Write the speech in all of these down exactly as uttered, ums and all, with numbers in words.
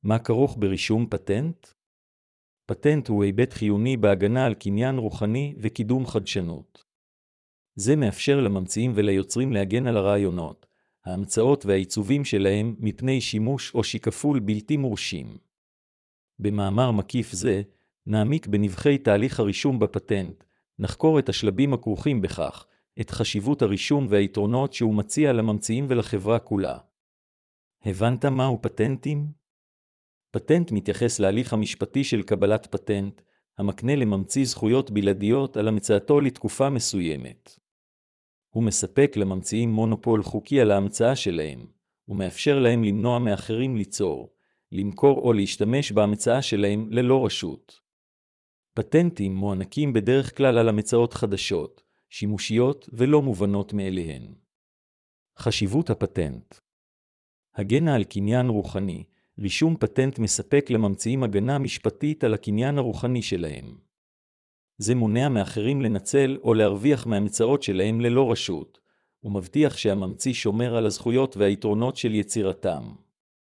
מה כרוך ברישום פטנט? פטנט הוא היבט חיוני בהגנה על קניין רוחני וקידום חדשנות. זה מאפשר לממציאים וליוצרים להגן על הרעיונות, ההמצאות והעיצובים שלהם מפני שימוש או שיקפול בלתי מורשים. במאמר מקיף זה, נעמיק בנבחי תהליך הרישום בפטנט, נחקור את השלבים הכרוכים בכך, את חשיבות הרישום והיתרונות שהוא מציע לממציאים ולחברה כולה. הבנת מהו פטנטים? פטנט מתייחס להליך המשפטי של קבלת פטנט, המקנה לממציא זכויות בלעדיות על המצאתו לתקופה מסוימת. הוא מספק לממציאים מונופול חוקי על ההמצאה שלהם, ומאפשר להם למנוע מאחרים ליצור, למכור או להשתמש בהמצאה שלהם ללא רשות. פטנטים מוענקים בדרך כלל על המצאות חדשות, שימושיות ולא מובנות מאליהן. חשיבות הפטנט. הגנה על קניין רוחני, רישום פטנט מספק לממציאים הגנה משפטית על הקניין הרוחני שלהם. זה מונע מאחרים לנצל או להרוויח מהמצאות שלהם ללא רשות, ומבטיח שהממציא שומר על הזכויות והיתרונות של יצירתם.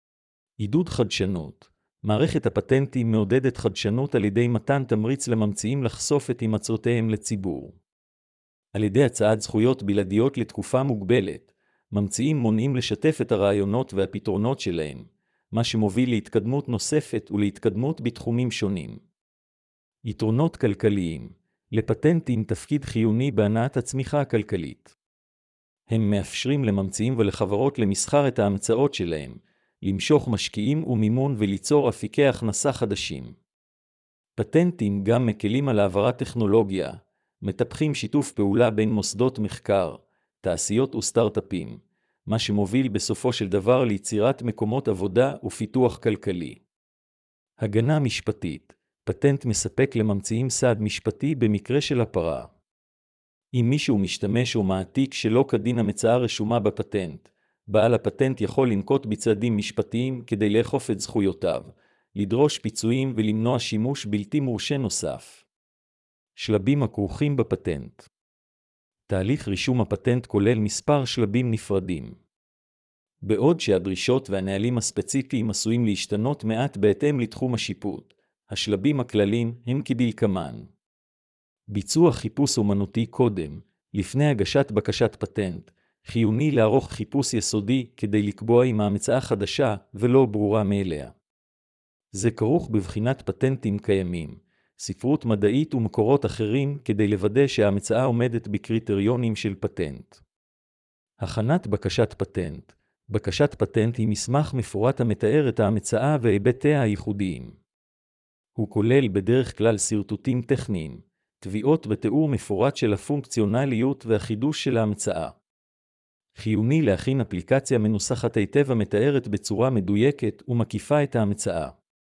עידוד חדשנות. מערכת הפטנטים מעודדת חדשנות על ידי מתן תמריץ לממציאים לחשוף את הימצאותיהם לציבור. על ידי הצעת זכויות בלעדיות לתקופה מוגבלת, ממציאים מונעים לשתף את הרעיונות והפתרונות שלהם, מה שמוביל להתקדמות נוספת ולהתקדמות בתחומים שונים. יתרונות כלכליים. לפטנטים תפקיד חיוני בהנעת הצמיחה הכלכלית. הם מאפשרים לממציאים ולחברות למסחר את ההמצאות שלהם, למשוך משקיעים ומימון וליצור אפיקי הכנסה חדשים. פטנטים גם מקלים על העברת טכנולוגיה, מטפחים שיתוף פעולה בין מוסדות מחקר, תעשיות וסטארט-אפים, מה שמוביל בסופו של דבר ליצירת מקומות עבודה ופיתוח כלכלי. הגנה משפטית. פטנט מספק לממציאים סעד משפטי במקרה של הפרה. אם מישהו משתמש או מעתיק שלא כדין המצאה רשומה בפטנט, בעל הפטנט יכול לנקוט בצעדים משפטיים כדי לאכוף את זכויותיו, לדרוש פיצויים ולמנוע שימוש בלתי מורשה נוסף. שלבים הכרוכים בפטנט. תהליך רישום הפטנט כולל מספר שלבים נפרדים. בעוד שהדרישות והנהלים הספציפיים עשויים להשתנות מעט בהתאם לתחום השיפוט, השלבים הכלליים הם כדלקמן. ביצוע חיפוש אומנותי קודם, לפני הגשת בקשת פטנט, חיוני לערוך חיפוש יסודי כדי לקבוע אם ההמצאה חדשה ולא ברורה מאליה. זה כרוך בבחינת פטנטים קיימים, ספרות מדעית ומקורות אחרים כדי לוודא שההמצאה עומדת בקריטריונים של פטנט. הכנת בקשת פטנט. בקשת פטנט היא מסמך מפורט המתאר את ההמצאה והיבטיה הייחודיים. הוא כולל בדרך כלל סרטוטים טכניים, תביעות בתיאור מפורט של הפונקציונליות והחידוש של ההמצאה. חיוני להכין אפליקציה מנוסחת היטב המתארת בצורה מדויקת ומקיפה את ההמצאה.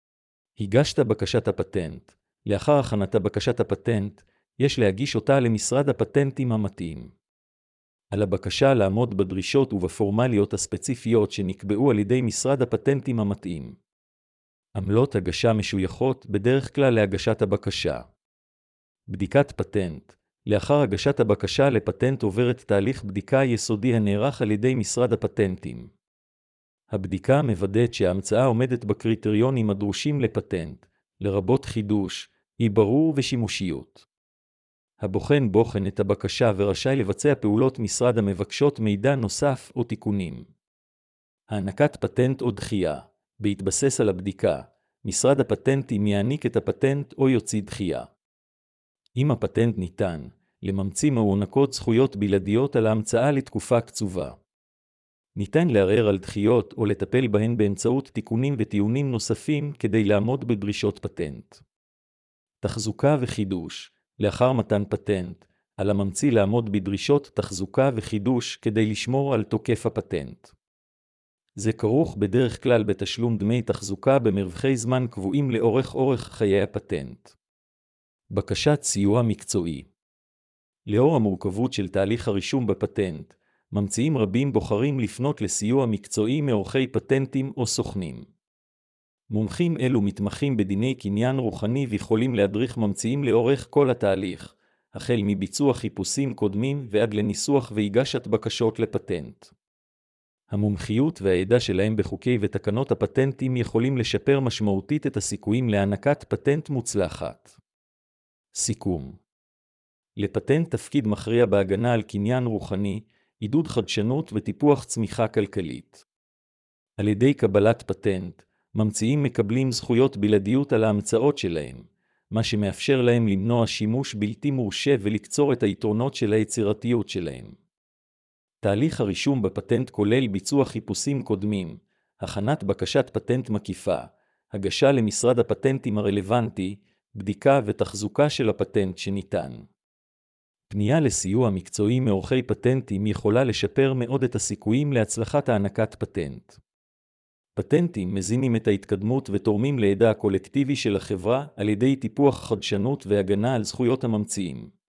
הגשת בקשת הפטנט. לאחר הכנת בקשת הפטנט, יש להגיש אותה למשרד הפטנטים המתאים. על הבקשה לעמוד בדרישות ובפורמליות הספציפיות שנקבעו על ידי משרד הפטנטים המתאים. עמלות הגשה משויכות בדרך כלל להגשת הבקשה. בדיקת פטנט. לאחר הגשת הבקשה לפטנט עוברת תהליך בדיקה יסודי הנערך על ידי משרד הפטנטים. הבדיקה מוודאת שההמצאה עומדת בקריטריונים הדרושים לפטנט, לרבות חידוש, אי ברור ושימושיות. הבוחן בוחן את הבקשה ורשאי לבצע פעולות משרד המבקשות מידע נוסף או תיקונים. הענקת פטנט או דחייה. בהתבסס על הבדיקה, משרד הפטנטים יעניק את הפטנט או יוציא דחייה. אם הפטנט ניתן, לממציא מוענקות זכויות בלעדיות על ההמצאה לתקופה קצובה. ניתן לערער על דחיות או לטפל בהן באמצעות תיקונים וטיעונים נוספים כדי לעמוד בדרישות פטנט. תחזוקה וחידוש. לאחר מתן פטנט, על הממציא לעמוד בדרישות תחזוקה וחידוש כדי לשמור על תוקף הפטנט. זה כרוך בדרך כלל בתשלום דמי תחזוקה במרווחי זמן קבועים לאורך אורך חיי הפטנט. בקשת סיוע מקצועי. לאור המורכבות של תהליך הרישום בפטנט, ממציאים רבים בוחרים לפנות לסיוע מקצועי מעורכי פטנטים או סוכנים. מומחים אלו מתמחים בדיני קניין רוחני ויכולים להדריך ממציאים לאורך כל התהליך, החל מביצוע חיפושים קודמים ועד לניסוח והגשת בקשות לפטנט. המומחיות והידע שלהם בחוקי ותקנות הפטנטים יכולים לשפר משמעותית את הסיכויים להענקת פטנט מוצלחת. סיכום. לפטנט תפקיד מכריע בהגנה על קניין רוחני, עידוד חדשנות וטיפוח צמיחה כלכלית. על ידי קבלת פטנט, ממציאים מקבלים זכויות בלעדיות על ההמצאות שלהם, מה שמאפשר להם למנוע שימוש בלתי מורשה ולקצור את היתרונות של היצירתיות שלהם. תהליך הרישום בפטנט כולל ביצוע חיפושים קודמים, הכנת בקשת פטנט מקיפה, הגשה למשרד הפטנטים הרלוונטי, בדיקה ותחזוקה של הפטנט שניתן. פנייה לסיוע מקצועי מעורכי פטנטים יכולה לשפר מאוד את הסיכויים להצלחת הענקת פטנט. פטנטים מזינים את ההתקדמות ותורמים לידע הקולקטיבי של החברה על ידי טיפוח חדשנות והגנה על זכויות הממציאים.